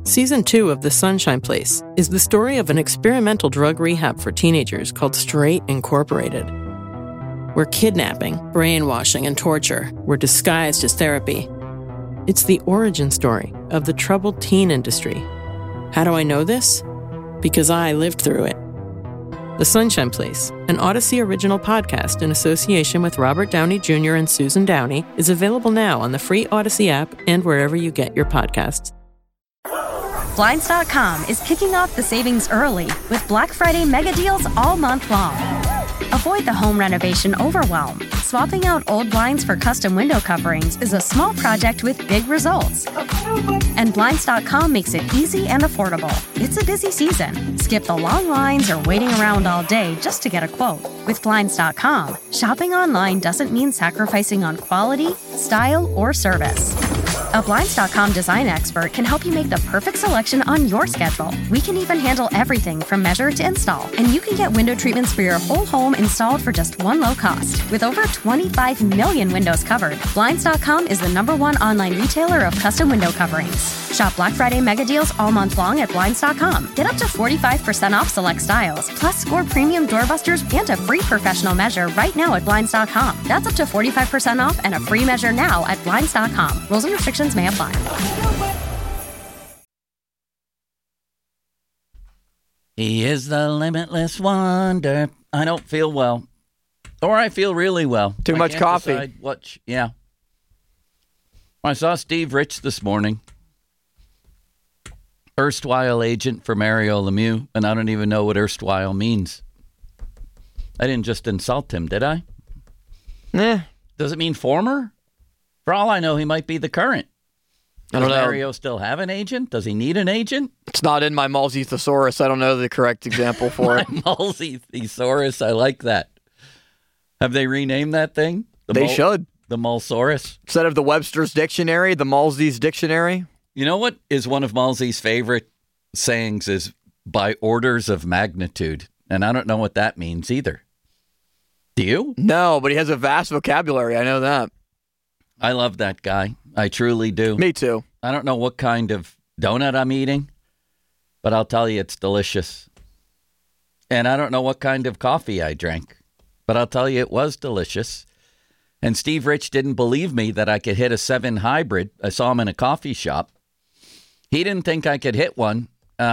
Season 2 of The Sunshine Place is the story of an experimental drug rehab for teenagers called Straight Incorporated, where kidnapping, brainwashing, and torture were disguised as therapy. It's the origin story of the troubled teen industry. How do I know this? Because I lived through it. The Sunshine Place, an Odyssey original podcast in association with Robert Downey Jr. and Susan Downey, is available now on the free Odyssey app and wherever you get your podcasts. Blinds.com is kicking off the savings early with Black Friday mega deals all month long. Avoid the home renovation overwhelm. Swapping out old blinds for custom window coverings is a small project with big results. And Blinds.com makes it easy and affordable. It's a busy season. Skip the long lines or waiting around all day just to get a quote. With Blinds.com, shopping online doesn't mean sacrificing on quality, style, or service. A Blinds.com design expert can help you make the perfect selection on your schedule. We can even handle everything from measure to install. And you can get window treatments for your whole home installed for just one low cost. With over 25 million windows covered, Blinds.com is the #1 online retailer of custom window coverings. Shop Black Friday mega deals all month long at Blinds.com. Get up to 45% off select styles, plus score premium doorbusters and a free professional measure right now at Blinds.com. That's up to 45% off and a free measure now at Blinds.com. Rules and restrictions may apply. He is the limitless wonder. I don't feel well. Or I feel really well. Too much coffee. I saw Steve Rich this morning. Erstwhile agent for Mario Lemieux, and I don't even know what erstwhile means. I didn't just insult him, did I? Nah. Does it mean former? For all I know, he might be the current. Does Mario still have an agent? Does he need an agent? It's not in my Mulsey thesaurus. I don't know the correct example for it. Mulsey thesaurus. I like that. Have they renamed that thing? They should. The Mulsaurus. Instead of the Webster's Dictionary, the Mulsey's Dictionary. You know what is one of Mulsey's favorite sayings is by orders of magnitude. And I don't know what that means either. Do you? No, but he has a vast vocabulary. I know that. I love that guy. I truly do. Me too. I don't know what kind of donut I'm eating, but I'll tell you it's delicious. And I don't know what kind of coffee I drank, but I'll tell you it was delicious. And Steve Rich didn't believe me that I could hit a 7 hybrid. I saw him in a coffee shop. He didn't think I could hit one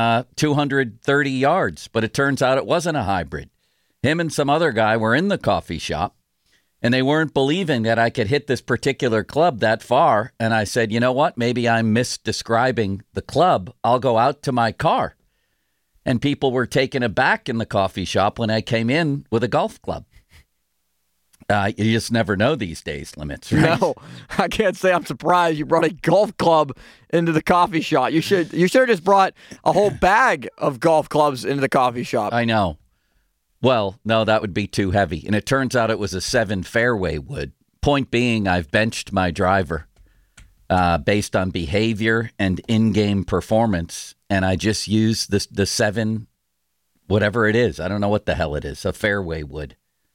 230 yards, but it turns out it wasn't a hybrid. Him and some other guy were in the coffee shop, and they weren't believing that I could hit this particular club that far. And I said, you know what? Maybe I'm misdescribing the club. I'll go out to my car. And people were taken aback in the coffee shop when I came in with a golf club. You just never know these days, Limits, right? No, I can't say I'm surprised you brought a golf club into the coffee shop. You should have just brought a whole bag of golf clubs into the coffee shop. I know. Well, no, that would be too heavy. And it turns out it was a 7 fairway wood. Point being, I've benched my driver based on behavior and in-game performance. And I just used the 7, whatever it is. I don't know what the hell it is, a fairway wood.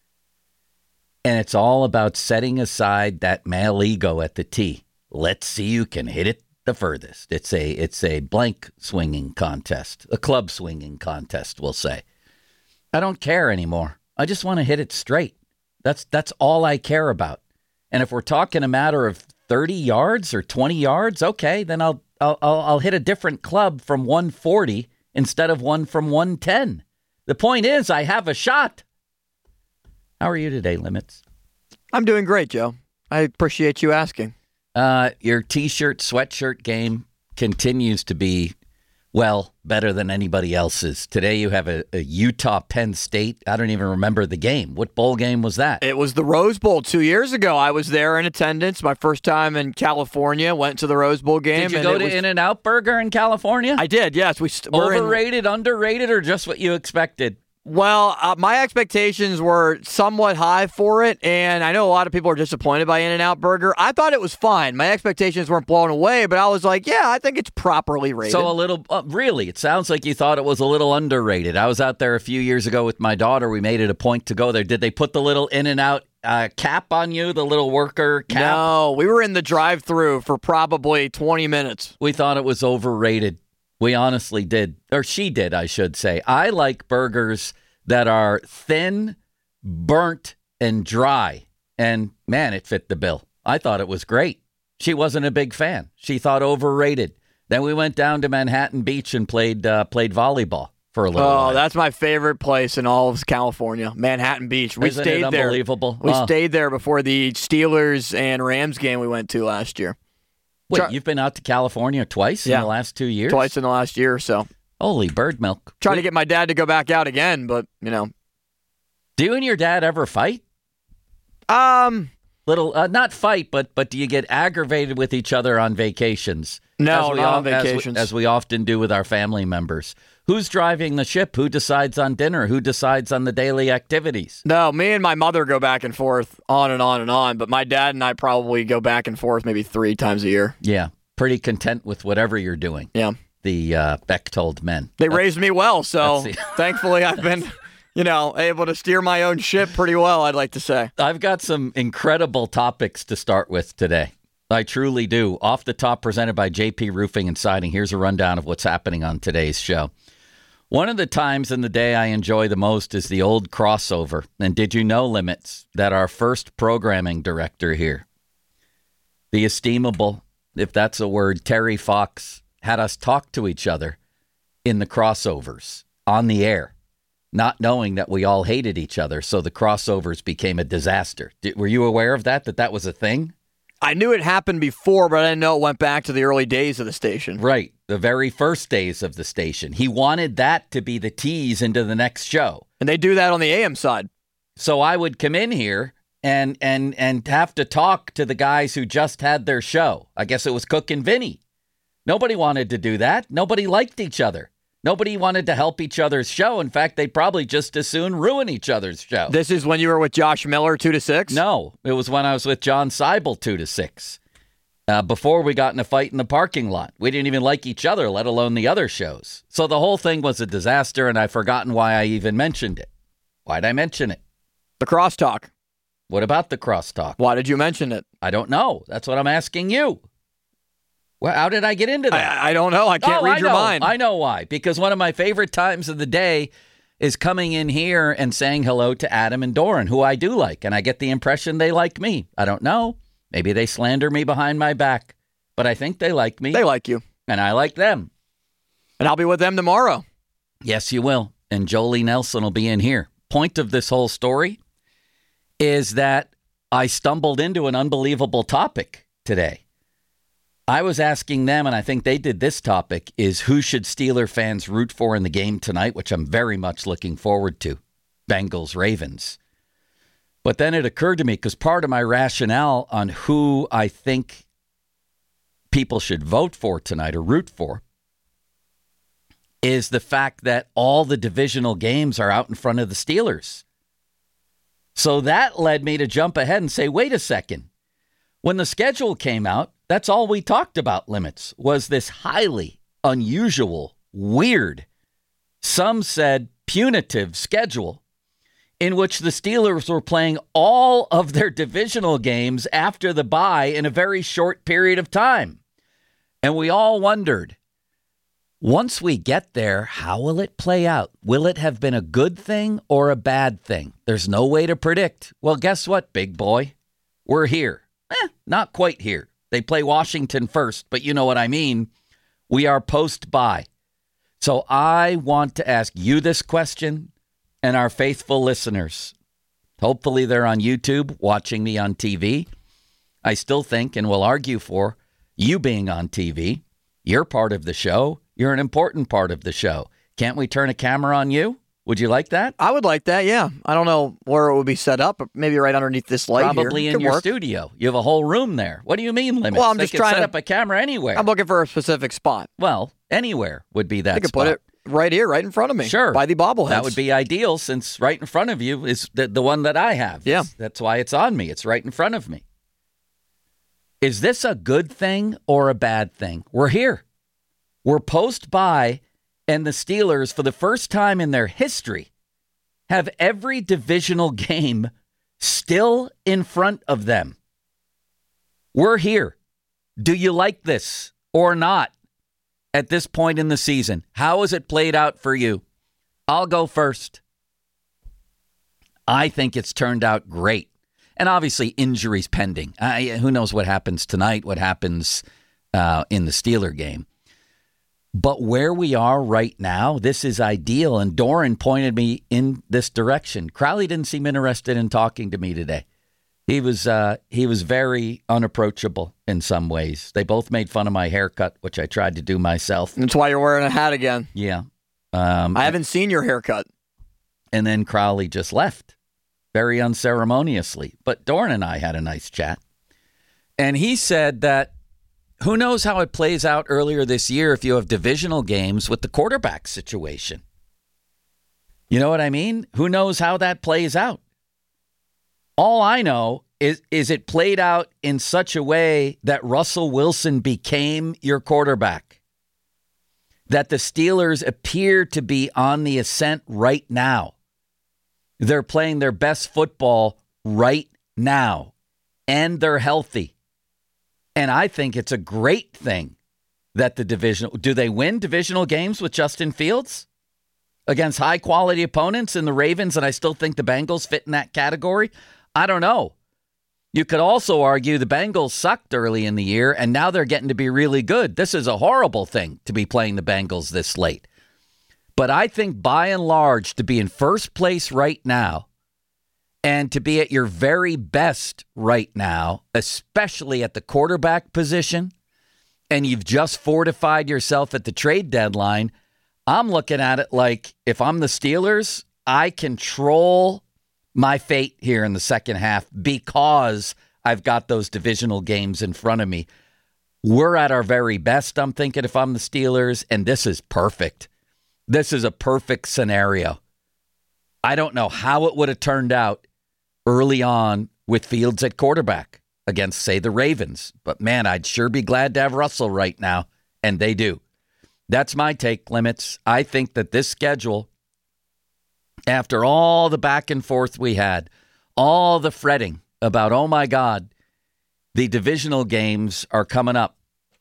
And it's all about setting aside that male ego at the tee. Let's see who can hit it the furthest. It's a blank swinging contest, a club swinging contest, we'll say. I don't care anymore. I just want to hit it straight. That's all I care about. And if we're talking a matter of 30 yards or 20 yards, okay, then I'll hit a different club from 140 instead of one from 110. The point is, I have a shot. How are you today, Limits? I'm doing great, Joe. I appreciate you asking. Your T-shirt, sweatshirt game continues to be, well, better than anybody else's. Today you have a Utah Penn State. I don't even remember the game. What bowl game was that? It was the Rose Bowl 2 years ago. I was there in attendance. My first time in California. Went to the Rose Bowl game. Did you go to In-N-Out Burger in California? I did, yes. Overrated, underrated, or just what you expected? Well, my expectations were somewhat high for it, and I know a lot of people are disappointed by In-N-Out Burger. I thought it was fine. My expectations weren't blown away, but I was like, yeah, I think it's properly rated. So a little, really, it sounds like you thought it was a little underrated. I was out there a few years ago with my daughter. We made it a point to go there. Did they put the little In-N-Out cap on you, the little worker cap? No, we were in the drive-thru for probably 20 minutes. We thought it was overrated. We honestly did, or she did, I should say. I like burgers that are thin, burnt, and dry. And, man, it fit the bill. I thought it was great. She wasn't a big fan. She thought overrated. Then we went down to Manhattan Beach and played volleyball for a little while. Oh, that's my favorite place in all of California, Manhattan Beach. We Isn't stayed it there. unbelievable? We stayed there before the Steelers and Rams game we went to last year. Wait, you've been out to California twice in the last 2 years? Twice in the last year or so. Holy bird milk. Trying to get my dad to go back out again, but, you know. Do you and your dad ever fight? Not fight, but do you get aggravated with each other on vacations? No, not on vacations. As we often do with our family members. Who's driving the ship? Who decides on dinner? Who decides on the daily activities? No, me and my mother go back and forth on and on and on, but my dad and I probably go back and forth maybe 3 times a year. Yeah, pretty content with whatever you're doing. Yeah. The Bechtold men. They raised me well, so thankfully I've been, able to steer my own ship pretty well, I'd like to say. I've got some incredible topics to start with today. I truly do. Off the top, presented by JP Roofing and Siding. Here's a rundown of what's happening on today's show. One of the times in the day I enjoy the most is the old crossover. And did you know, Limits, that our first programming director here, the estimable, if that's a word, Terry Fox, had us talk to each other in the crossovers on the air, not knowing that we all hated each other. So the crossovers became a disaster. Were you aware of that was a thing? I knew it happened before, but I didn't know it went back to the early days of the station. Right. The very first days of the station. He wanted that to be the tease into the next show. And they do that on the AM side. So I would come in here and have to talk to the guys who just had their show. I guess it was Cook and Vinny. Nobody wanted to do that. Nobody liked each other. Nobody wanted to help each other's show. In fact, they'd probably just as soon ruin each other's show. This is when you were with Josh Miller, 2 to 6? No, it was when I was with John Seibel, 2 to 6. Before we got in a fight in the parking lot. We didn't even like each other, let alone the other shows. So the whole thing was a disaster, and I've forgotten why I even mentioned it. Why'd I mention it? The crosstalk. What about the crosstalk? Why did you mention it? I don't know. That's what I'm asking you. Well, how did I get into that? I don't know. I can't read your mind. I know why. Because one of my favorite times of the day is coming in here and saying hello to Adam and Doran, who I do like. And I get the impression they like me. I don't know. Maybe they slander me behind my back. But I think they like me. They like you. And I like them. And I'll be with them tomorrow. Yes, you will. And Jolie Nelson will be in here. Point of this whole story is that I stumbled into an unbelievable topic today. I was asking them, and I think they did this topic, is who should Steeler fans root for in the game tonight, which I'm very much looking forward to. Bengals, Ravens. But then it occurred to me, because part of my rationale on who I think people should vote for tonight or root for is the fact that all the divisional games are out in front of the Steelers. So that led me to jump ahead and say, wait a second. When the schedule came out, that's all we talked about, Limits, was this highly unusual, weird, some said punitive schedule in which the Steelers were playing all of their divisional games after the bye in a very short period of time. And we all wondered, once we get there, how will it play out? Will it have been a good thing or a bad thing? There's no way to predict. Well, guess what, big boy? We're here. Not quite here. They play Washington first, but you know what I mean. We are post-bye. So I want to ask you this question and our faithful listeners. Hopefully they're on YouTube watching me on TV. I still think and will argue for you being on TV. You're part of the show. You're an important part of the show. Can't we turn a camera on you? Would you like that? I would like that, yeah. I don't know where it would be set up, but maybe right underneath this light Probably here. in your studio. You have a whole room there. What do you mean, Limits? Well, I'm they just could trying set to up a camera anywhere. I'm looking for a specific spot. Well, anywhere would be that I could spot. put it right here, right in front of me. Sure. By the bobbleheads. That would be ideal since right in front of you is the one that I have. Yeah. That's why it's on me. It's right in front of me. Is this a good thing or a bad thing? We're here. We're post-bye, and the Steelers, for the first time in their history, have every divisional game still in front of them. We're here. Do you like this or not? at this point in the season? How has it played out for you? I'll go first. I think it's turned out great. And obviously, injuries pending. Who knows what happens tonight, what happens in the Steeler game. But where we are right now, this is ideal. And Doran pointed me in this direction. Crowley didn't seem interested in talking to me today. He was very unapproachable in some ways. They both made fun of my haircut, which I tried to do myself. That's why you're wearing a hat again. Yeah. I haven't seen your haircut. And then Crowley just left very unceremoniously. But Doran and I had a nice chat. And he said that who knows how it plays out earlier this year if you have divisional games with the quarterback situation. You know what I mean? Who knows how that plays out? All I know is it played out in such a way that Russell Wilson became your quarterback. That the Steelers appear to be on the ascent right now. They're playing their best football right now. And they're healthy. And I think it's a great thing that the divisional... Do they win divisional games with Justin Fields? Against high-quality opponents in the Ravens, and I still think the Bengals fit in that category? I don't know. You could also argue the Bengals sucked early in the year, and now they're getting to be really good. This is a horrible thing to be playing the Bengals this late. But I think by and large, to be in first place right now and to be at your very best right now, especially at the quarterback position, and you've just fortified yourself at the trade deadline, I'm looking at it like if I'm the Steelers, I control my fate here in the second half because I've got those divisional games in front of me. We're at our very best, I'm thinking, if I'm the Steelers, and this is perfect. This is a perfect scenario. I don't know how it would have turned out early on with Fields at quarterback against, say, the Ravens. But, man, I'd sure be glad to have Russell right now, and they do. That's my take, Limits. I think that this schedule, after all the back and forth we had, all the fretting about, oh, my God, the divisional games are coming up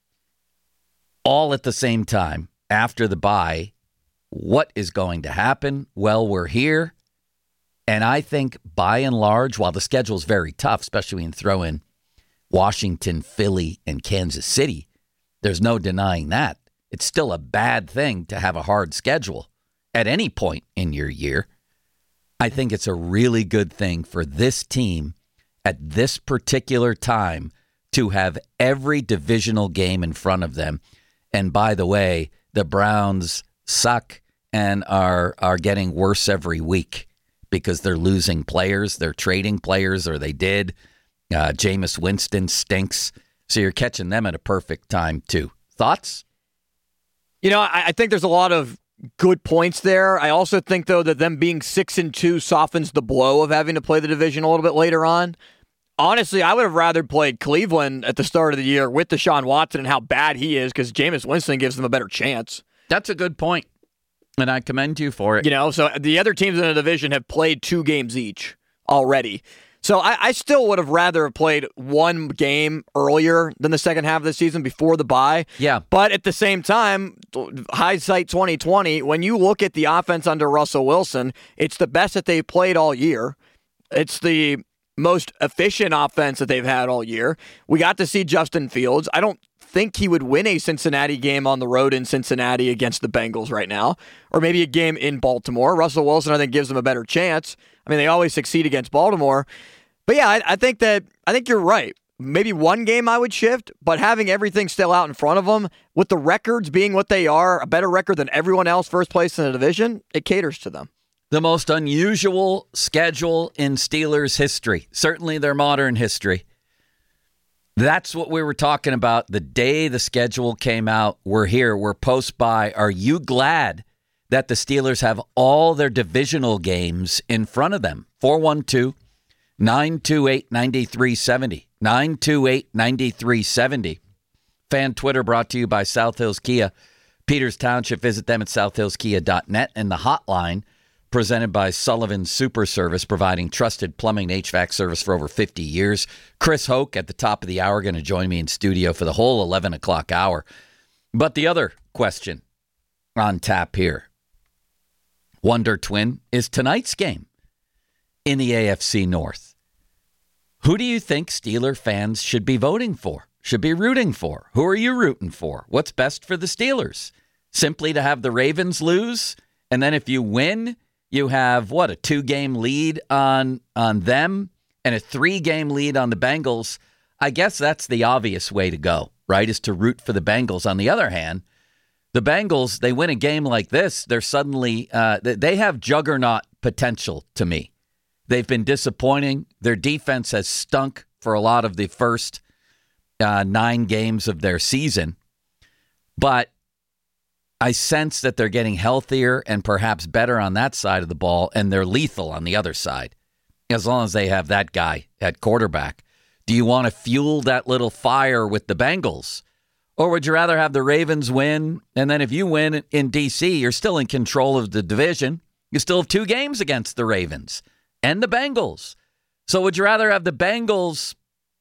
all at the same time after the bye. What is going to happen? Well, we're here. And I think by and large, while the schedule is very tough, especially when you throw in Washington, Philly, and Kansas City, there's no denying that. It's still a bad thing to have a hard schedule at any point in your year. I think it's a really good thing for this team at this particular time to have every divisional game in front of them. And by the way, the Browns suck and are getting worse every week because they're losing players, they're trading players, or they did. Jameis Winston stinks. So you're catching them at a perfect time, too. Thoughts? You know, I think there's a lot of good points there. I also think, though, that them being 6-2 softens the blow of having to play the division a little bit later on. Honestly, I would have rather played Cleveland at the start of the year with Deshaun Watson and how bad he is because Jameis Winston gives them a better chance. That's a good point, and I commend you for it. You know, so the other teams in the division have played 2 games each already. So I still would have rather played one game earlier than the second half of the season before the bye. Yeah. But at the same time, hindsight 2020, when you look at the offense under Russell Wilson, it's the best that they've played all year. It's the most efficient offense that they've had all year. We got to see Justin Fields. I don't think he would win a Cincinnati game on the road in Cincinnati against the Bengals right now, or maybe a game in Baltimore. Russell Wilson, I think, gives them a better chance. I mean, they always succeed against Baltimore. But yeah, I think you're right. Maybe one game I would shift, but having everything still out in front of them, with the records being what they are, a better record than everyone else, first place in the division, it caters to them. The most unusual schedule in Steelers history, certainly their modern history. That's what we were talking about the day the schedule came out. We're here. We're post-bye. Are you glad that the Steelers have all their divisional games in front of them? 412-928-9370. 928-9370. Fan Twitter brought to you by South Hills Kia. Peters Township. Visit them at southhillskia.net. And the hotline presented by Sullivan Super Service, providing trusted plumbing and HVAC service for over 50 years. Chris Hoke at the top of the hour going to join me in studio for the whole 11 o'clock hour. But the other question on tap here. Wonder Twin is tonight's game in the AFC North. Who do you think Steeler fans should be voting for, should be rooting for? Who are you rooting for? What's best for the Steelers? Simply to have the Ravens lose, and then if you win, you have, a 2-game lead on them and a 3-game lead on the Bengals. I guess that's the obvious way to go, right, is to root for the Bengals. On the other hand, the Bengals, they win a game like this, they're suddenly, they have juggernaut potential to me. They've been disappointing. Their defense has stunk for a lot of the first 9 games of their season. But I sense that they're getting healthier and perhaps better on that side of the ball, and they're lethal on the other side, as long as they have that guy at quarterback. Do you want to fuel that little fire with the Bengals? Or would you rather have the Ravens win, and then if you win in D.C., you're still in control of the division. You still have 2 games against the Ravens and the Bengals. So would you rather have the Bengals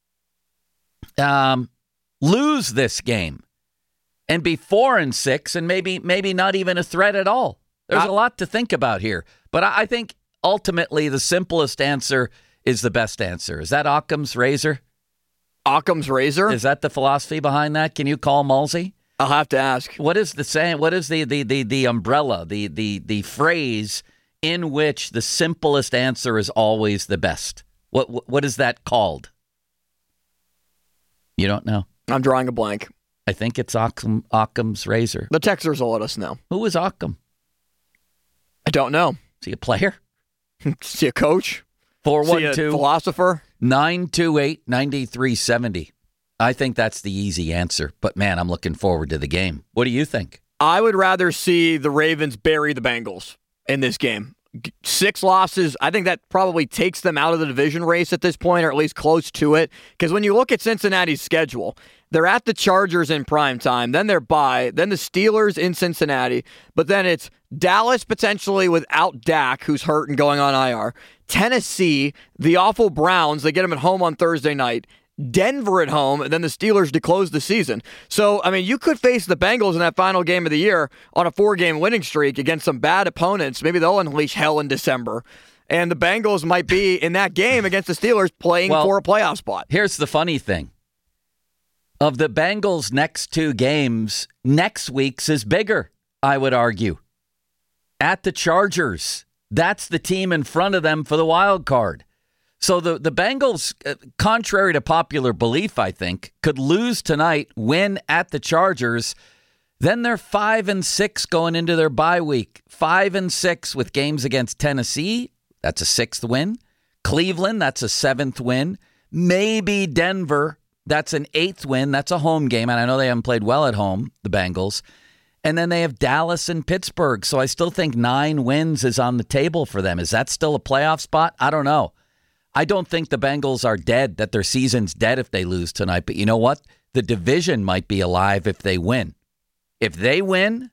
lose this game and be 4-6 and maybe not even a threat at all? There's a lot to think about here. But I think ultimately the simplest answer is the best answer. Is that Occam's razor? Occam's razor? Is that the philosophy behind that? Can you call Mulsey? I'll have to ask. What is the saying? What is the umbrella, the phrase in which the simplest answer is always the best? What is that called? You don't know? I'm drawing a blank. I think it's Occam's razor. The Texers will let us know. Who is Occam? I don't know. Is he a player? Is he a coach? 412 philosopher? 928-9370. I think that's the easy answer. But, man, I'm looking forward to the game. What do you think? I would rather see the Ravens bury the Bengals in this game. 6 losses, I think that probably takes them out of the division race at this point, or at least close to it. Because when you look at Cincinnati's schedule, they're at the Chargers in prime time, then they're bye, then the Steelers in Cincinnati, but then it's Dallas potentially without Dak, who's hurt and going on IR, Tennessee, the awful Browns, they get them at home on Thursday night, Denver at home, and then the Steelers to close the season. So, I mean, you could face the Bengals in that final game of the year on a 4-game winning streak against some bad opponents. Maybe they'll unleash hell in December. And the Bengals might be in that game against the Steelers playing for a playoff spot. Here's the funny thing. Of the Bengals' next 2 games, next week's is bigger, I would argue. At the Chargers. That's the team in front of them for the wild card. So the Bengals, contrary to popular belief, I think, could lose tonight, win at the Chargers. Then they're 5-6 going into their bye week. 5-6 with games against Tennessee. That's a 6th win. Cleveland, that's a 7th win. Maybe Denver, that's an 8th win. That's a home game, and I know they haven't played well at home, the Bengals. And then they have Dallas and Pittsburgh. So I still think 9 wins is on the table for them. Is that still a playoff spot? I don't know. I don't think the Bengals are dead, that their season's dead if they lose tonight. But you know what? The division might be alive if they win. If they win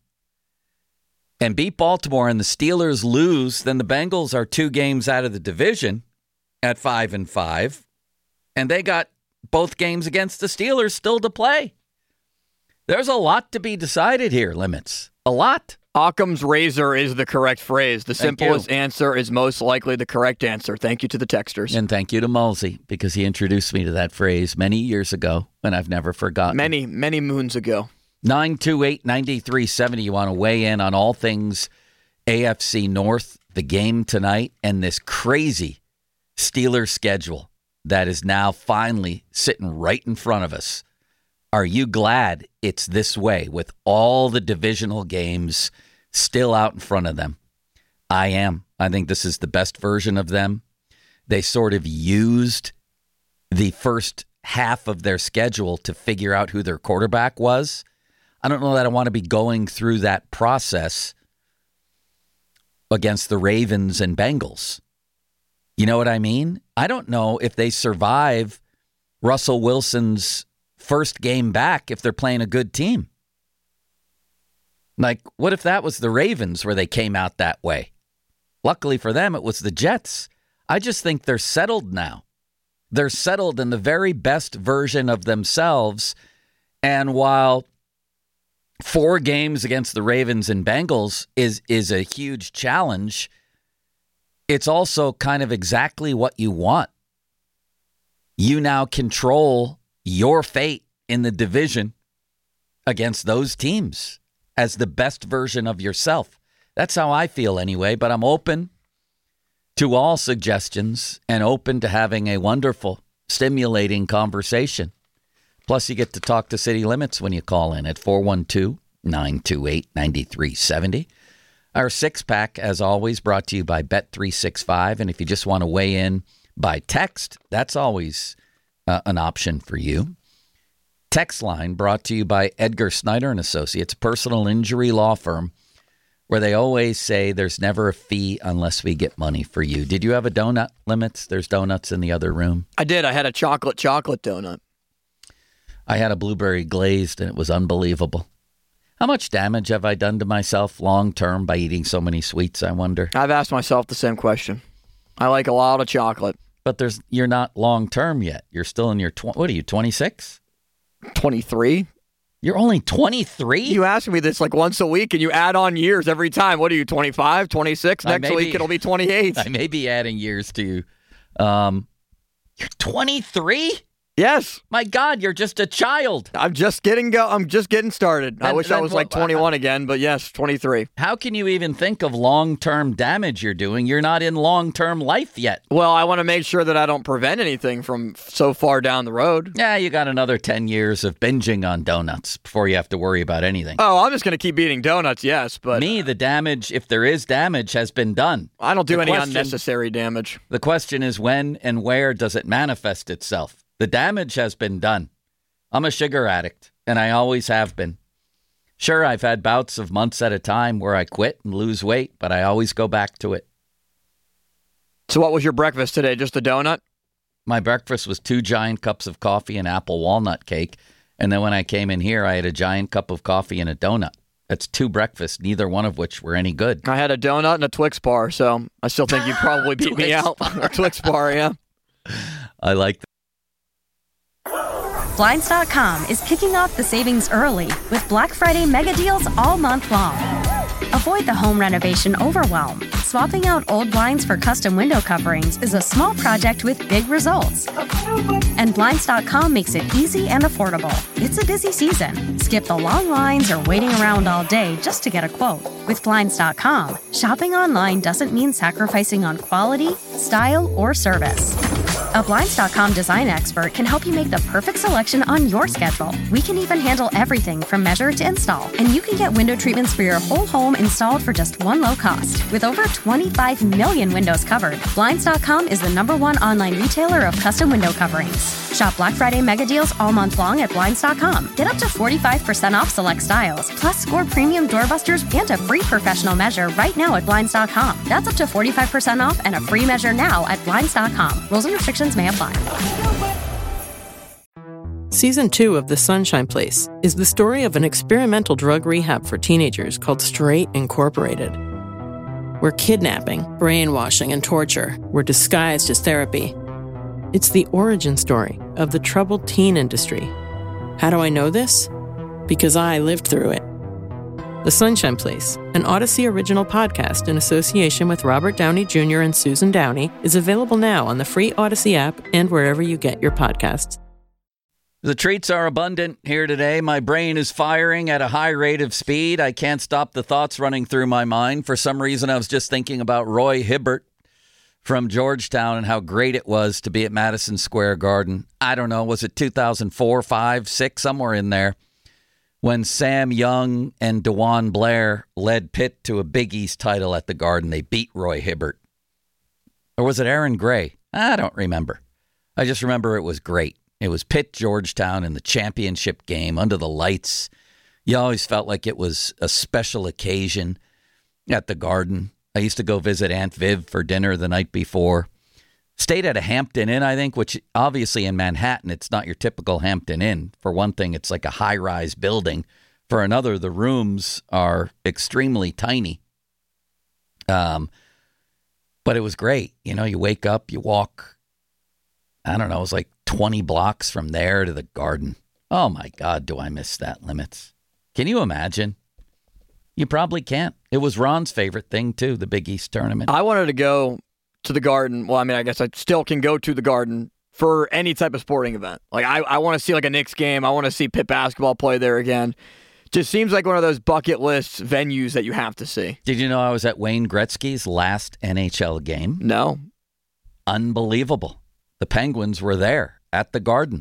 and beat Baltimore and the Steelers lose, then the Bengals are 2 games out of the division at 5-5. And they got both games against the Steelers still to play. There's a lot to be decided here, Limits. A lot. Occam's razor is the correct phrase. The simplest answer is most likely the correct answer. Thank you to the texters. And thank you to Mulsey, because he introduced me to that phrase many years ago, and I've never forgotten. Many, many moons ago. 928-9370. You want to weigh in on all things AFC North, the game tonight, and this crazy Steelers schedule that is now finally sitting right in front of us. Are you glad it's this way with all the divisional games still out in front of them? I am. I think this is the best version of them. They sort of used the first half of their schedule to figure out who their quarterback was. I don't know that I want to be going through that process against the Ravens and Bengals. You know what I mean? I don't know if they survive Russell Wilson's first game back if they're playing a good team. Like, what if that was the Ravens where they came out that way? Luckily for them, it was the Jets. I just think they're settled now. They're settled in the very best version of themselves. And while 4 games against the Ravens and Bengals is a huge challenge. It's also kind of exactly what you want. You now control your fate in the division against those teams as the best version of yourself. That's how I feel anyway, but I'm open to all suggestions and open to having a wonderful, stimulating conversation. Plus, you get to talk to City Limits when you call in at 412-928-9370. Our 6-pack, as always, brought to you by Bet365. And if you just want to weigh in by text, that's always an option for you. Text line brought to you by Edgar Snyder & Associates, personal injury law firm, where they always say there's never a fee unless we get money for you. Did you have a donut, Limits? There's donuts in the other room. I did. I had a chocolate donut. I had a blueberry glazed, and it was unbelievable. How much damage have I done to myself long-term by eating so many sweets, I wonder? I've asked myself the same question. I like a lot of chocolate. But you're not long-term yet. You're still in your, what are you, 26? 23. You're only 23? You ask me this like once a week, and you add on years every time. What are you, 25, 26? Next week, it'll be 28. I may be adding years to you. You're 23? Yes. My God, you're just a child. I'm just getting started. I wish I was like 21 again, but yes, 23. How can you even think of long-term damage you're doing? You're not in long-term life yet. Well, I want to make sure that I don't prevent anything from so far down the road. Yeah, you got another 10 years of binging on donuts before you have to worry about anything. Oh, I'm just going to keep eating donuts, yes, but... the damage, if there is damage, has been done. I don't do any unnecessary damage. The question is when and where does it manifest itself? The damage has been done. I'm a sugar addict, and I always have been. Sure, I've had bouts of months at a time where I quit and lose weight, but I always go back to it. So what was your breakfast today? Just a donut? My breakfast was 2 giant cups of coffee and apple walnut cake, and then when I came in here, I had a giant cup of coffee and a donut. That's 2 breakfasts, neither one of which were any good. I had a donut and a Twix bar, so I still think you probably beat me out. A Twix bar, yeah. I like that. Blinds.com is kicking off the savings early with Black Friday mega deals all month long. Avoid the home renovation overwhelm. Swapping out old blinds for custom window coverings is a small project with big results. And Blinds.com makes it easy and affordable. It's a busy season. Skip the long lines or waiting around all day just to get a quote. With Blinds.com, shopping online doesn't mean sacrificing on quality, style, or service. A Blinds.com design expert can help you make the perfect selection on your schedule. We can even handle everything from measure to install. And you can get window treatments for your whole home installed for just one low cost. With over 25 million windows covered, Blinds.com is the #1 online retailer of custom window coverings. Shop Black Friday mega deals all month long at Blinds.com. Get up to 45% off select styles, plus score premium doorbusters and a free professional measure right now at Blinds.com. That's up to 45% off and a free measure now at Blinds.com. Rules and restrictions may apply. Season 2 of The Sunshine Place is the story of an experimental drug rehab for teenagers called Straight Incorporated, where kidnapping, brainwashing, and torture were disguised as therapy. It's the origin story of the troubled teen industry. How do I know this? Because I lived through it. The Sunshine Place, an Odyssey original podcast in association with Robert Downey Jr. and Susan Downey, is available now on the free Odyssey app and wherever you get your podcasts. The treats are abundant here today. My brain is firing at a high rate of speed. I can't stop the thoughts running through my mind. For some reason, I was just thinking about Roy Hibbert from Georgetown and how great it was to be at Madison Square Garden. I don't know, was it 2004, 5, 6, somewhere in there, when Sam Young and DeJuan Blair led Pitt to a Big East title at the Garden. They beat Roy Hibbert. Or was it Aaron Gray? I don't remember. I just remember it was great. It was Pitt, Georgetown in the championship game under the lights. You always felt like it was a special occasion at the Garden. I used to go visit Aunt Viv for dinner the night before. Stayed at a Hampton Inn, I think, which obviously in Manhattan, it's not your typical Hampton Inn. For one thing, it's like a high-rise building. For another, the rooms are extremely tiny. But it was great. You know, you wake up, you walk, I don't know, it was like 20 blocks from there to the Garden. Oh, my God, do I miss that, Limits. Can you imagine? You probably can't. It was Ron's favorite thing, too, the Big East tournament. I wanted to go to the Garden. Well, I mean, I guess I still can go to the Garden for any type of sporting event. Like, I want to see, like, a Knicks game. I want to see Pitt basketball play there again. Just seems like one of those bucket list venues that you have to see. Did you know I was at Wayne Gretzky's last NHL game? No. Unbelievable. The Penguins were there at the Garden.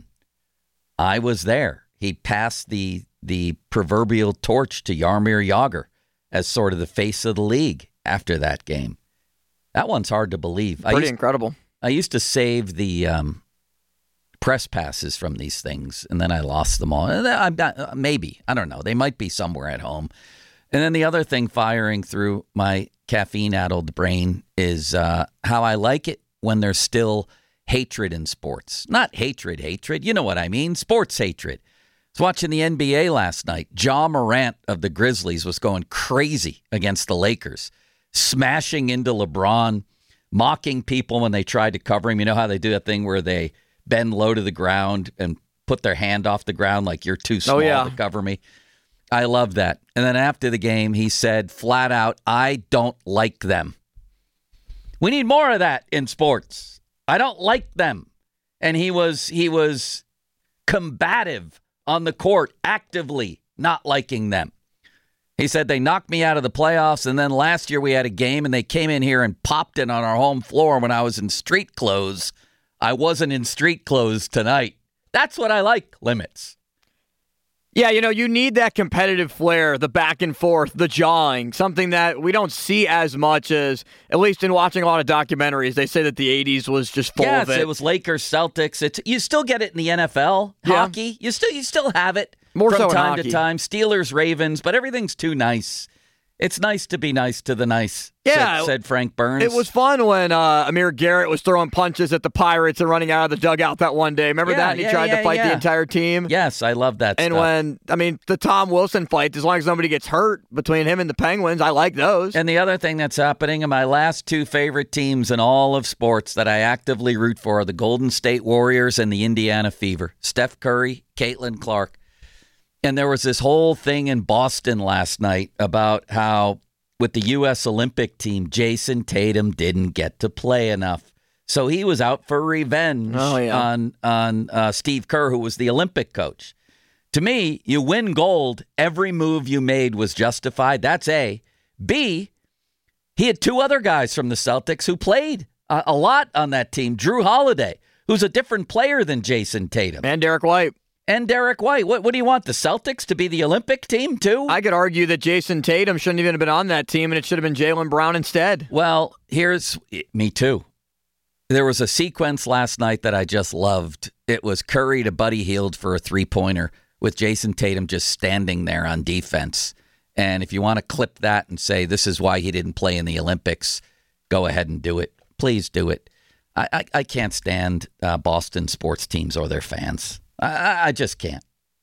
I was there. He passed the proverbial torch to Jaromir Jagr as sort of the face of the league after that game. That one's hard to believe. Pretty incredible. I used to save the press passes from these things, and then I lost them all. Maybe. I don't know. They might be somewhere at home. And then the other thing firing through my caffeine-addled brain is how I like it when there's still hatred in sports. Not hatred. You know what I mean. Sports hatred. I was watching the NBA last night. Ja Morant of the Grizzlies was going crazy against the Lakers, smashing into LeBron, mocking people when they tried to cover him. You know how they do that thing where they bend low to the ground and put their hand off the ground like you're too small to cover me? I love that. And then after the game, he said flat out, I don't like them. We need more of that in sports. I don't like them. And he was combative on the court, actively not liking them. He said they knocked me out of the playoffs, and then last year we had a game, and they came in here and popped it on our home floor when I was in street clothes. I wasn't in street clothes tonight. That's what I like, Limits. Yeah, you need that competitive flair, the back and forth, the jawing, something that we don't see as much as, at least in watching a lot of documentaries, they say that the 80s was just full of it. Yes, it was Lakers, Celtics. You still get it in the NFL, hockey. You still have it more from so time to time. Steelers, Ravens, but everything's too nice. It's nice to be nice to the nice, said Frank Burns. It was fun when Amir Garrett was throwing punches at the Pirates and running out of the dugout that one day. Remember that? And he tried to fight the entire team. Yes, I love that and stuff. The Tom Wilson fight, as long as nobody gets hurt between him and the Penguins, I like those. And the other thing that's happening, and my last two favorite teams in all of sports that I actively root for are the Golden State Warriors and the Indiana Fever. Steph Curry, Caitlin Clark. And there was this whole thing in Boston last night about how with the U.S. Olympic team, Jason Tatum didn't get to play enough. So he was out for revenge on Steve Kerr, who was the Olympic coach. To me, you win gold. Every move you made was justified. That's A. B, he had two other guys from the Celtics who played a lot on that team. Drew Holiday, who's a different player than Jason Tatum. And Derek White. What do you want, the Celtics to be the Olympic team, too? I could argue that Jason Tatum shouldn't even have been on that team, and it should have been Jaylen Brown instead. Well, me too. There was a sequence last night that I just loved. It was Curry to Buddy Hield for a three-pointer with Jason Tatum just standing there on defense. And if you want to clip that and say this is why he didn't play in the Olympics, go ahead and do it. Please do it. I can't stand Boston sports teams or their fans. I just can't.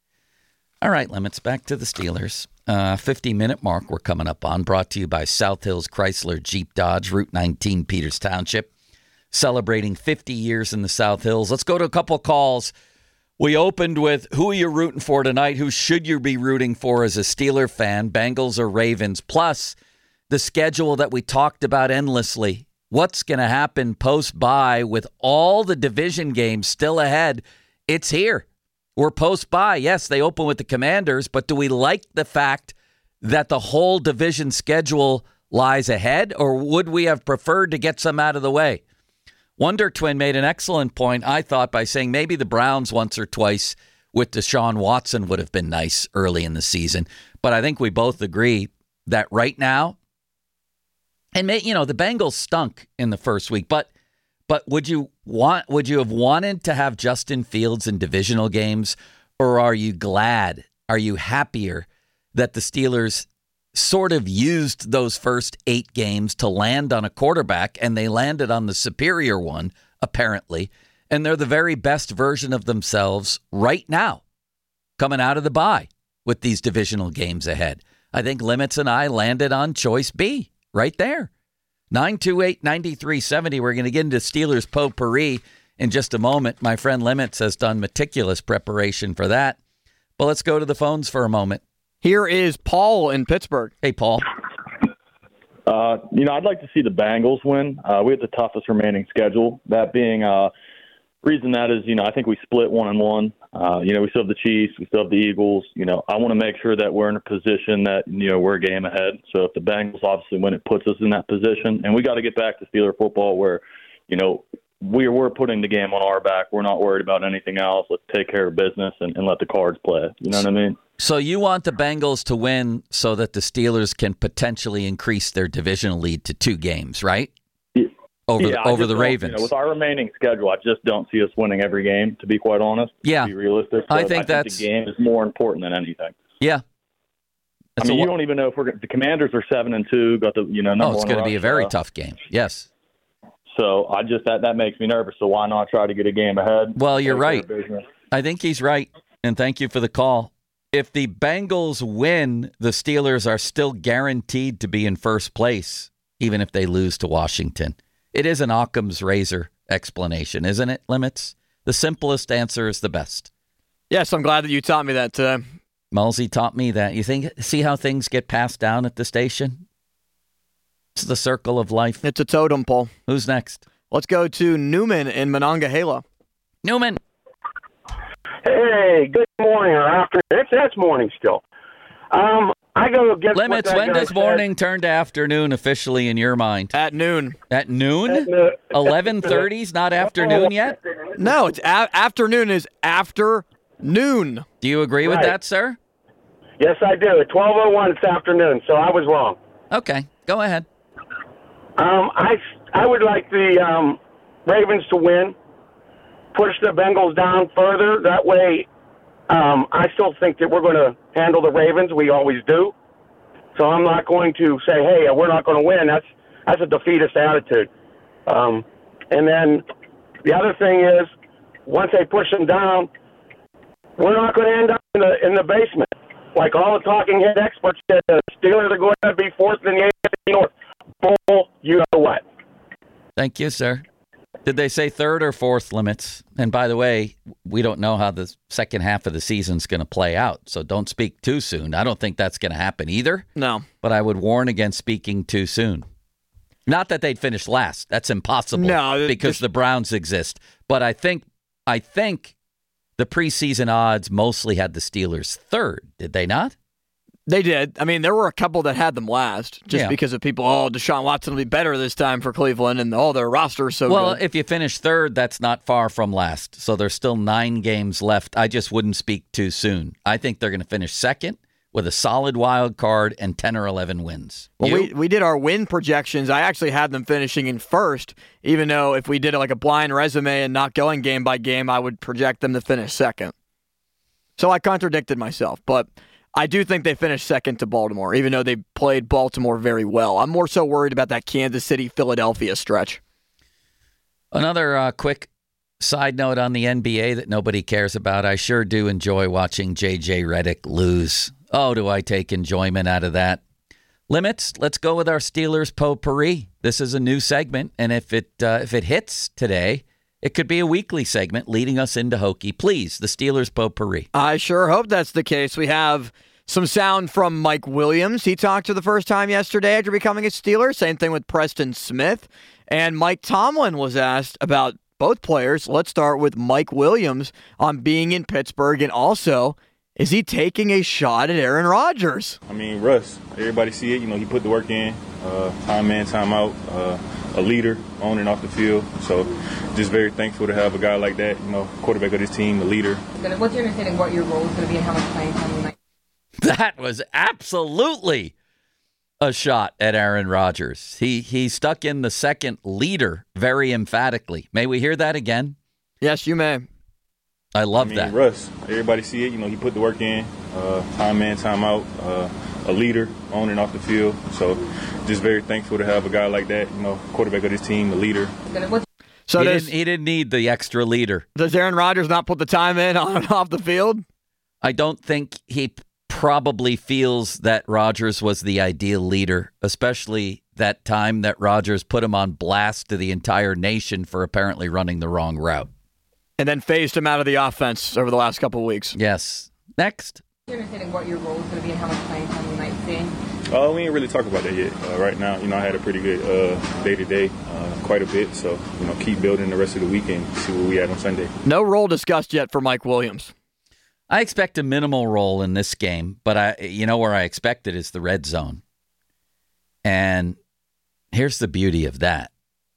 All right, Limits, back to the Steelers. 50-minute mark we're coming up on, brought to you by South Hills Chrysler Jeep Dodge, Route 19, Peters Township, celebrating 50 years in the South Hills. Let's go to a couple calls. We opened with who are you rooting for tonight? Who should you be rooting for as a Steeler fan, Bengals or Ravens? Plus, the schedule that we talked about endlessly. What's going to happen post-bye with all the division games still ahead? It's here. We're post-bye. Yes, they open with the Commanders, but do we like the fact that the whole division schedule lies ahead, or would we have preferred to get some out of the way? Wonder Twin made an excellent point, I thought, by saying maybe the Browns once or twice with Deshaun Watson would have been nice early in the season. But I think we both agree that right now, and the Bengals stunk in the first week, but would you have wanted to have Justin Fields in divisional games, or are you glad? Are you happier that the Steelers sort of used those first 8 games to land on a quarterback, and they landed on the superior one, apparently, and they're the very best version of themselves right now, coming out of the bye with these divisional games ahead? I think Limits and I landed on choice B right there. 928-9370. We're going to get into Steelers potpourri in just a moment. My friend Limits has done meticulous preparation for that. But let's go to the phones for a moment. Here is Paul in Pittsburgh. Hey, Paul. I'd like to see the Bengals win. We have the toughest remaining schedule. That being, reason that is, I think we split 1-1. We still have the Chiefs, we still have the Eagles. I want to make sure that we're in a position that, we're a game ahead. So if the Bengals obviously win, it puts us in that position. And we got to get back to Steeler football where, we're putting the game on our back. We're not worried about anything else. Let's take care of business and let the cards play. You know what I mean? So you want the Bengals to win so that the Steelers can potentially increase their divisional lead to 2 games, right? Over the Ravens. With our remaining schedule, I just don't see us winning every game, to be quite honest. Yeah. To be realistic. So I think the game is more important than anything. Yeah. You don't even know if the Commanders are 7-2, got the, number one. It's going to be a very tough game. Yes. So that makes me nervous. So why not try to get a game ahead? Well, you're right. I think he's right. And thank you for the call. If the Bengals win, the Steelers are still guaranteed to be in first place, even if they lose to Washington. It is an Occam's razor explanation, isn't it, Limits? The simplest answer is the best. Yes, I'm glad that you taught me that today. Mulsey taught me that. See how things get passed down at the station? It's the circle of life. It's a totem pole. Who's next? Let's go to Newman in Monongahela. Newman. Hey, good morning or afternoon. That's morning still. I go against Limits. When does morning turn to afternoon officially in your mind? At noon. At noon? 11:30's not afternoon yet? No, it's afternoon is after noon. Do you agree with that, sir? Yes, I do. At 12:01, it's afternoon, so I was wrong. Okay, go ahead. I would like the Ravens to win, push the Bengals down further. That way, I still think that we're going to handle the Ravens. We always do. So I'm not going to say, hey, we're not going to win. That's a defeatist attitude. And then the other thing is, once they push them down, we're not going to end up in the basement. Like all the talking head experts said, the Steelers are going to be fourth in the AFC North. Bull, you know what? Thank you, sir. Did they say third or fourth, Limits? And by the way, we don't know how the second half of the season's going to play out, so don't speak too soon. I don't think that's going to happen either. No. But I would warn against speaking too soon. Not that they'd finish last. That's impossible because the Browns exist. But I think the preseason odds mostly had the Steelers third. Did they not? They did. I mean, there were a couple that had them last just because of people, Deshaun Watson will be better this time for Cleveland, and their roster is so good. Well, if you finish third, that's not far from last. So there's still 9 games left. I just wouldn't speak too soon. I think they're going to finish second with a solid wild card and 10 or 11 wins. Well, we did our win projections. I actually had them finishing in first, even though if we did it like a blind resume and not going game by game, I would project them to finish second. So I contradicted myself, but I do think they finished second to Baltimore, even though they played Baltimore very well. I'm more so worried about that Kansas City-Philadelphia stretch. Another quick side note on the NBA that nobody cares about. I sure do enjoy watching J.J. Redick lose. Oh, do I take enjoyment out of that. Limits, let's go with our Steelers potpourri. This is a new segment, and if it hits today, it could be a weekly segment leading us into Hokie. Please, the Steelers potpourri. I sure hope that's the case. We have some sound from Mike Williams. He talked for the first time yesterday after becoming a Steeler. Same thing with Preston Smith. And Mike Tomlin was asked about both players. Let's start with Mike Williams on being in Pittsburgh, and also, is he taking a shot at Aaron Rodgers? I mean, Russ, everybody see it. He put the work in, time in, time out, a leader on and off the field. So just very thankful to have a guy like that, quarterback of this team, the leader. What's your understanding what your role is going to be and how much playing time you might? That was absolutely a shot at Aaron Rodgers. He stuck in the second leader very emphatically. May we hear that again? Yes, you may. I love that. Russ, everybody see it. He put the work in, time in, time out, a leader on and off the field. So just very thankful to have a guy like that, quarterback of this team, the leader. So he didn't need the extra leader. Does Aaron Rodgers not put the time in on and off the field? I don't think he probably feels that Rodgers was the ideal leader, especially that time that Rodgers put him on blast to the entire nation for apparently running the wrong route. And then phased him out of the offense over the last couple of weeks. Yes. Next. You're understanding what your role is going to be and how much playing time you might see? We ain't really talk about that yet. Right now, I had a pretty good day-to-day, quite a bit. So, keep building the rest of the weekend, see where we at on Sunday. No role discussed yet for Mike Williams. I expect a minimal role in this game, but where I expect it is the red zone. And here's the beauty of that,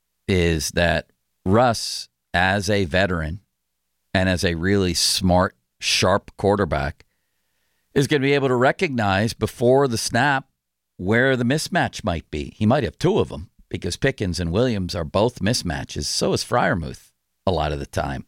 is that Russ, as a veteran and as a really smart, sharp quarterback, is going to be able to recognize before the snap where the mismatch might be. He might have two of them because Pickens and Williams are both mismatches. So is Freiermuth a lot of the time.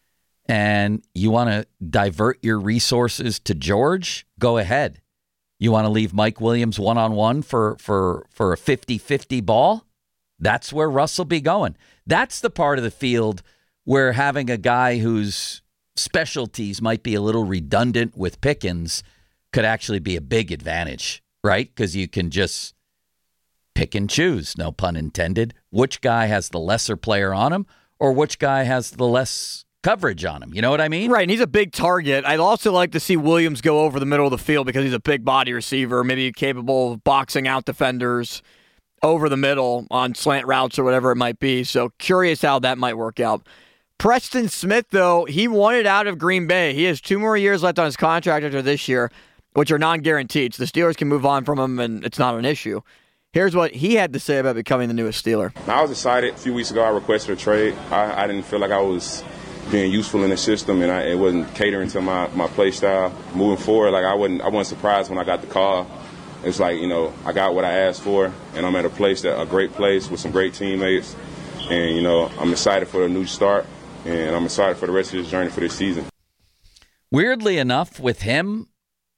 And you want to divert your resources to George? Go ahead. You want to leave Mike Williams one-on-one for a 50-50 ball? That's where Russ will be going. That's the part of the field where having a guy whose specialties might be a little redundant with Pickens could actually be a big advantage, right? Because you can just pick and choose, no pun intended, which guy has the lesser player on him or which guy has the less coverage on him. You know what I mean? Right, and he's a big target. I'd also like to see Williams go over the middle of the field because he's a big body receiver, maybe capable of boxing out defenders over the middle on slant routes or whatever it might be. So curious how that might work out. Preston Smith, though, he wanted out of Green Bay. He has 2 more years left on his contract after this year, which are non-guaranteed. So the Steelers can move on from him, and it's not an issue. Here's what he had to say about becoming the newest Steeler. I was excited. A few weeks ago, I requested a trade. I didn't feel like I was being useful in the system, and it wasn't catering to my play style. Moving forward, I wasn't surprised when I got the call. It's like, I got what I asked for, and I'm at a great place with some great teammates. And, I'm excited for a new start, and I'm excited for the rest of this journey for this season. Weirdly enough, with him,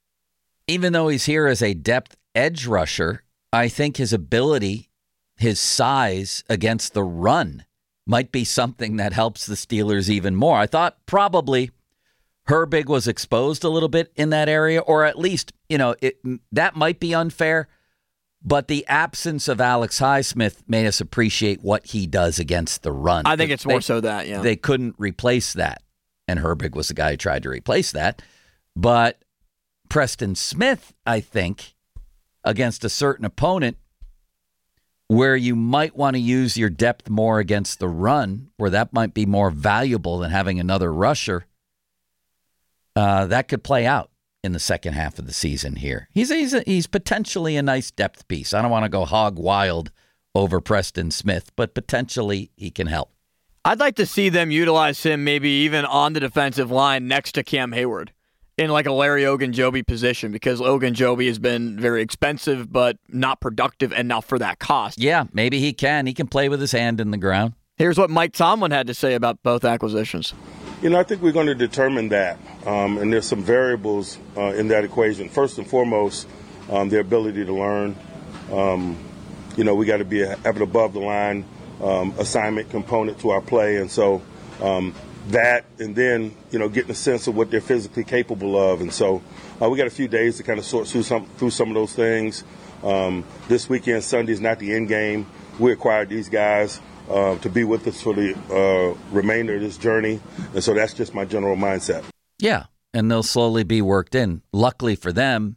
even though he's here as a depth edge rusher, I think his ability, his size against the run might be something that helps the Steelers even more. I thought probably Herbig was exposed a little bit in that area, or at least, that might be unfair, but the absence of Alex Highsmith made us appreciate what he does against the run. I think it's more so that, yeah. They couldn't replace that, and Herbig was the guy who tried to replace that. But Preston Smith, I think, against a certain opponent where you might want to use your depth more against the run, where that might be more valuable than having another rusher, that could play out in the second half of the season here. He's potentially a nice depth piece. I don't want to go hog wild over Preston Smith, but potentially he can help. I'd like to see them utilize him maybe even on the defensive line next to Cam Hayward in like a Larry Ogunjobi position, because Ogunjobi has been very expensive but not productive enough for that cost. Yeah, maybe he can. He can play with his hand in the ground. Here's what Mike Tomlin had to say about both acquisitions. I think we're going to determine that, and there's some variables in that equation. First and foremost, their ability to learn. We got to have an above-the-line assignment component to our play, and so that, and then, getting a sense of what they're physically capable of. And so we got a few days to kind of sort through some of those things. This weekend, Sunday, is not the end game. We acquired these guys to be with us for the remainder of this journey. And so that's just my general mindset. Yeah, and they'll slowly be worked in. Luckily for them,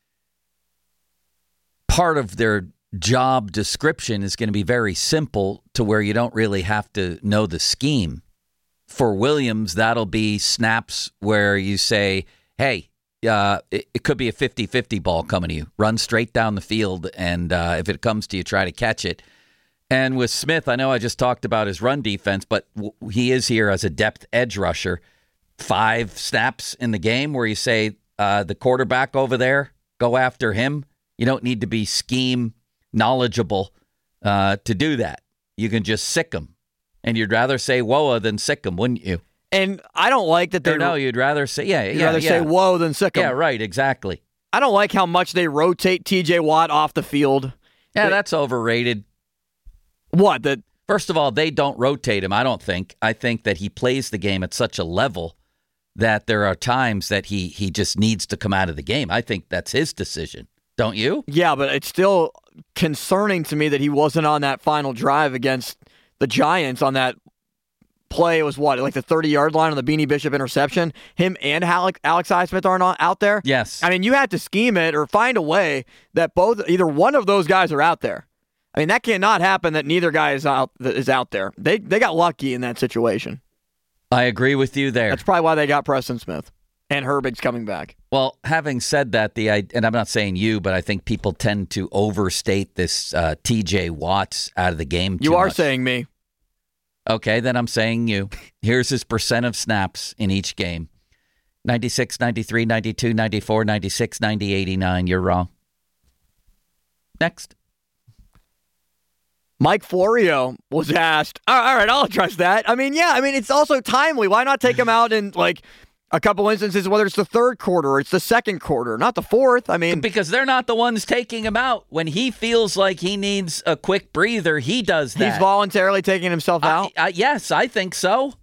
part of their job description is going to be very simple to where you don't really have to know the scheme. For Williams, that'll be snaps where you say, hey, it could be a 50-50 ball coming to you. Run straight down the field, and if it comes to you, try to catch it. And with Smith, I know I just talked about his run defense, but he is here as a depth edge rusher. 5 snaps in the game where you say, the quarterback over there, go after him. You don't need to be scheme knowledgeable to do that. You can just sick him. And you'd rather say whoa than sick him, wouldn't you? And I don't like that they... No, you'd rather say, say whoa than sick him. Yeah, right, exactly. I don't like how much they rotate T.J. Watt off the field. Yeah, that's overrated. What? First of all, they don't rotate him, I don't think. I think that he plays the game at such a level that there are times that he just needs to come out of the game. I think that's his decision. Don't you? Yeah, but it's still concerning to me that he wasn't on that final drive against the Giants on that play was what, like the 30-yard line on the Beanie Bishop interception. Him and Alex Highsmith aren't out there. Yes. I mean, you have to scheme it or find a way that either one of those guys are out there. I mean, that cannot happen that neither guy is out there. They got lucky in that situation. I agree with you there. That's probably why they got Preston Smith. And Herbig's coming back. Well, having said that, and I'm not saying you, but I think people tend to overstate this TJ Watts out of the game too You are much. saying me. Okay, then I'm saying you. Here's his percent of snaps in each game. 96, 93, 92, 94, 96, 90, 89. You're wrong. Next. Mike Florio was asked, all right, I'll address that. I mean, it's also timely. Why not take him out in, like, a couple instances, whether it's the third quarter or it's the second quarter, not the fourth? I mean, because they're not the ones taking him out. When he feels like he needs a quick breather, he does that. He's voluntarily taking himself out? Yes, I think so.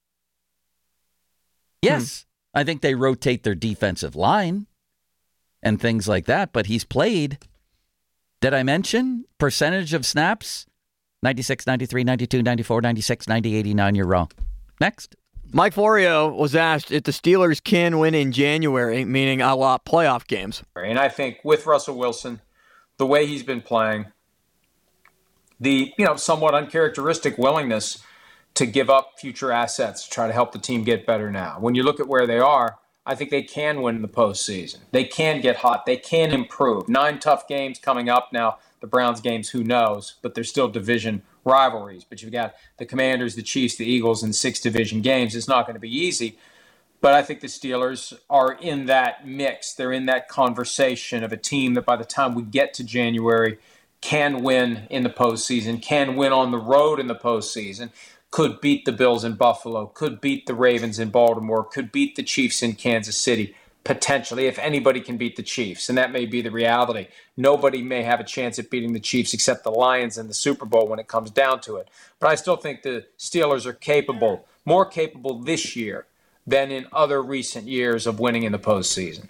Yes. I think they rotate their defensive line and things like that, but he's played. Did I mention percentage of snaps? 96, 93, 92, 94, 96, 90, 89. You're wrong. Next. Mike Florio was asked if the Steelers can win in January, meaning a lot playoff games. And I think with Russell Wilson, the way he's been playing, the somewhat uncharacteristic willingness to give up future assets to try to help the team get better now. When you look at where they are, I think they can win in the postseason. They can get hot. They can improve. 9 tough games coming up now. The Browns games, who knows? But they're still division rivalries. But you've got the Commanders, the Chiefs, the Eagles in 6 division games. It's not going to be easy. But I think the Steelers are in that mix. They're in that conversation of a team that by the time we get to January can win in the postseason, can win on the road in the postseason, could beat the Bills in Buffalo, could beat the Ravens in Baltimore, could beat the Chiefs in Kansas City, potentially, if anybody can beat the Chiefs. And that may be the reality. Nobody may have a chance at beating the Chiefs except the Lions in the Super Bowl when it comes down to it. But I still think the Steelers are capable, more capable this year than in other recent years of winning in the postseason.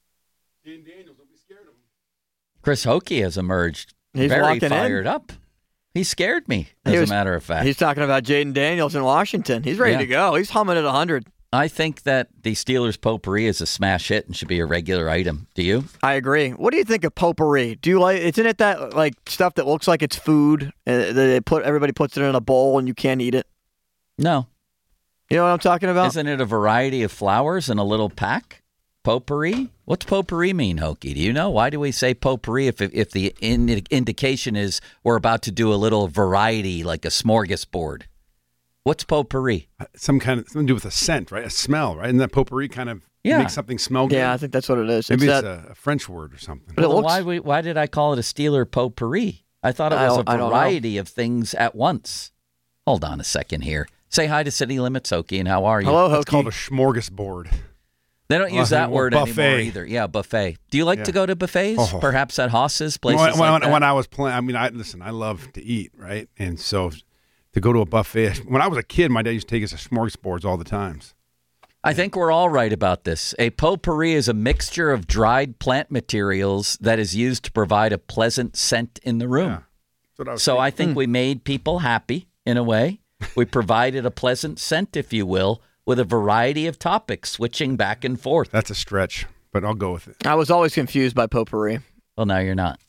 Chris Hokie has emerged He's very fired up. He scared me, as a matter of fact. He's talking about Jaden Daniels in Washington. He's ready to go. He's humming at 100. I think that the Steelers potpourri is a smash hit and should be a regular item. Do you? I agree. What do you think of potpourri? Do you like? Isn't it that like stuff that looks like it's food? Everybody puts it in a bowl and you can't eat it. No. You know what I'm talking about? Isn't it a variety of flowers in a little pack? Potpourri? What's potpourri mean, Hokie? Do you know? Why do we say potpourri if the indication is we're about to do a little variety like a smorgasbord? What's potpourri? Something to do with a scent, right? A smell, right? And that potpourri kind of makes something smell good. Yeah, I think that's what it is. Maybe it's a French word or something. But why did I call it a Steeler potpourri? I thought it was a variety of things at once. Hold on a second here. Say hi to City Limits, Hokie, and how are you? Hello, Hokie. It's called a smorgasbord. They don't use that word buffet. anymore either. Yeah, buffet. Do you like to go to buffets? Oh. Perhaps at Haas's, places when, like that? When I was playing, I love to eat, right? And so to go to a buffet, when I was a kid, my dad used to take us to smorgasbords all the times. I think we're all right about this. A potpourri is a mixture of dried plant materials that is used to provide a pleasant scent in the room. Yeah. So I think we made people happy in a way. We provided a pleasant scent, if you will, with a variety of topics, switching back and forth. That's a stretch, but I'll go with it. I was always confused by potpourri. Well, now you're not.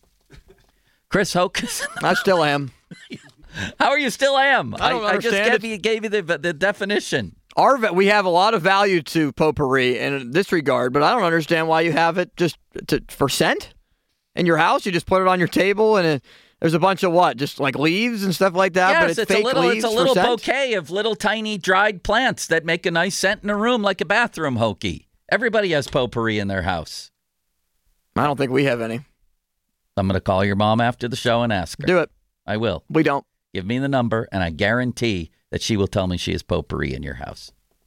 Chris Hokus. I still am. How are you still am? I don't understand. I just gave you the definition. We have a lot of value to potpourri in this regard, but I don't understand why you have it just for scent in your house. You just put it on your table and there's a bunch of what? Just like leaves and stuff like that? Yes, but it's fake leaves. It's a little bouquet of little tiny dried plants that make a nice scent in a room like a bathroom, Hokie. Everybody has potpourri in their house. I don't think we have any. I'm going to call your mom after the show and ask her. Do it. I will. We don't. Give me the number, and I guarantee that she will tell me she has potpourri in your house.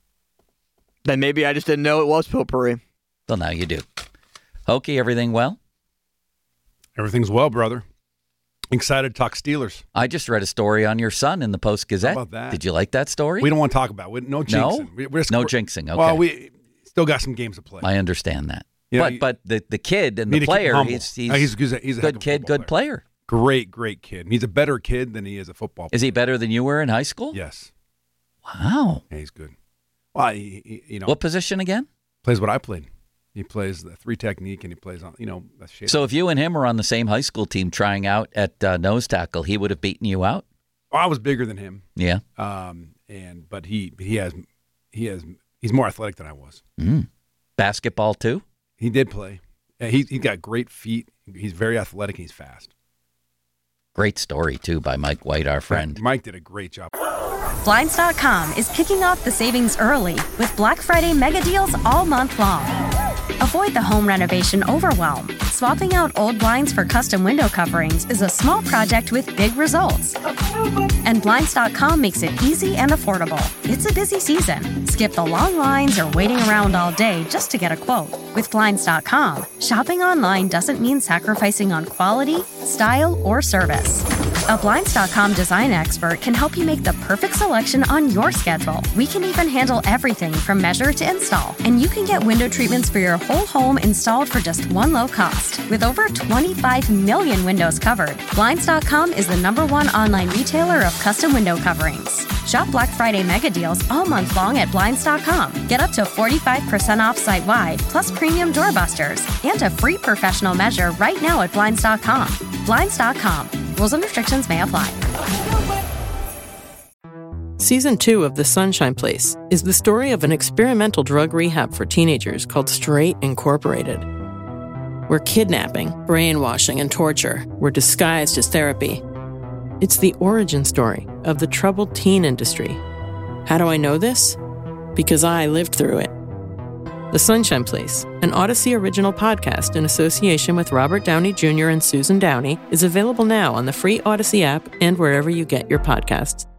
Then maybe I just didn't know it was potpourri. Well, now you do. Hokie, everything well? Everything's well, brother. Excited to talk Steelers. I just read a story on your son in the Post-Gazette. How about that? Did you like that story? We don't want to talk about it. No jinxing. No jinxing. Okay. Well, we still got some games to play. I understand that. You but the kid and the player, he's a good kid, good player. Great kid. He's a better kid than he is a football player. Is he better than you were in high school? Yes. Wow. Yeah, he's good. Well, he What position again? Plays what I played. He plays the 3 technique, and he plays on, that shit. So if you and him were on the same high school team trying out at nose tackle, he would have beaten you out? Well, I was bigger than him. Yeah. But he's more athletic than I was. Basketball too? He did play. He's got great feet. He's very athletic. And he's fast. Great story too by Mike White, our friend. Mike did a great job. Blinds.com is kicking off the savings early with Black Friday mega deals all month long. Avoid the home renovation overwhelm. Swapping out old blinds for custom window coverings is a small project with big results. And Blinds.com makes it easy and affordable. It's a busy season. Skip the long lines or waiting around all day just to get a quote. With Blinds.com, shopping online doesn't mean sacrificing on quality, style, or service. A Blinds.com design expert can help you make the perfect selection on your schedule. We can even handle everything from measure to install. And you can get window treatments for your whole home installed for just one low cost. With over 25 million windows covered, Blinds.com is the #1 online retailer of custom window coverings. Shop Black Friday mega deals all month long at Blinds.com. Get up to 45% off site-wide, plus premium doorbusters, and a free professional measure right now at Blinds.com. Blinds.com. Rules and restrictions may apply. Season 2 of The Sunshine Place is the story of an experimental drug rehab for teenagers called Straight Incorporated, where kidnapping, brainwashing, and torture were disguised as therapy. It's the origin story of the troubled teen industry. How do I know this? Because I lived through it. The Sunshine Place, an Odyssey original podcast in association with Robert Downey Jr. and Susan Downey, is available now on the free Odyssey app and wherever you get your podcasts.